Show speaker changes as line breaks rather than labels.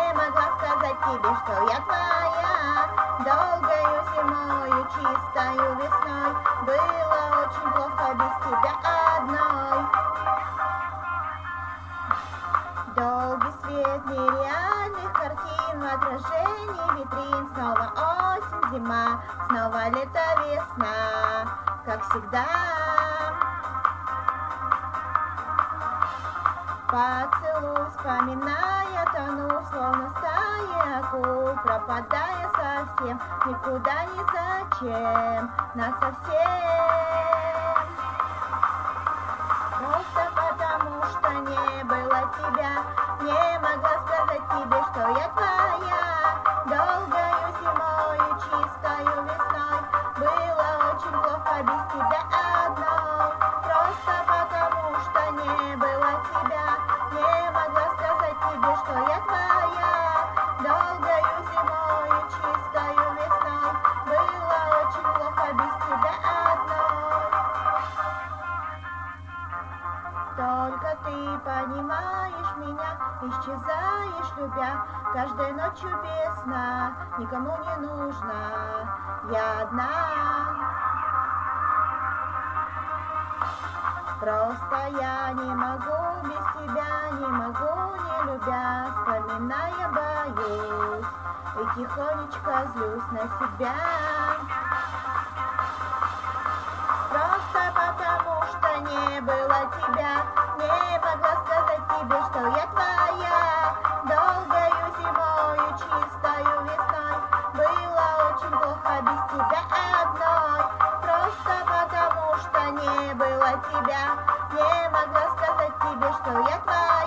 не могла сказать тебе, что я твоя. Долгою зимою, чистою весной было очень плохо без тебя одной. Долгий свет нереальных картин, в отражении витрин. Снова осень, зима, снова лето, весна, как всегда. Поцелуй, вспоминая, тону, словно стая акул, пропадая совсем, никуда ни зачем, насовсем. Просто потому, что не было тебя, не могла сказать тебе, что я твоя. Долгою зимою, чистою весной было очень плохо без тебя одной. Просто потому, что не было тебя, не могла сказать тебе, что я твоя. Долгою зимою, чистою весной было очень плохо без тебя одной. Только ты понимаешь меня, исчезаешь, любя, каждой ночью без сна, никому не нужна, я одна. Просто я не могу без тебя, не могу не любя, вспоминая, боюсь и тихонечко злюсь на себя. Просто потому, что не было тебя, не могла сказать тебе, что я твоя. Долгою зимою, чистою весной было очень плохо без тебя одной. Просто потому, что не было тебя, не могла сказать тебе, что я твоя.